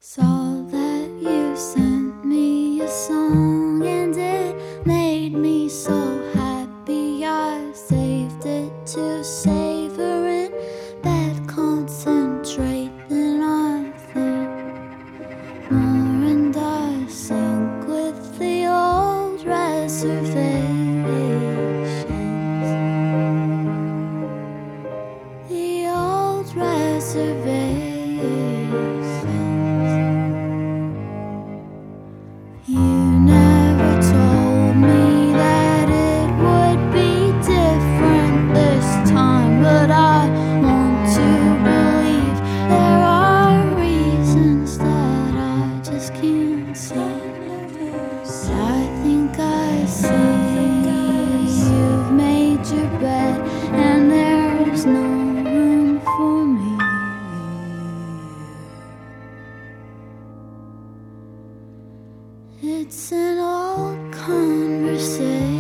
Saw that you sent me a song and it made me so happy. I saved it to savor in bed, concentrate, then I think more and I sink with the old reservations. The old reservations. You never told me that it would be different this time, but I want to believe there are reasons that I just can't see. I think I see you've made your bed and there's no room for me. It's an old conversation.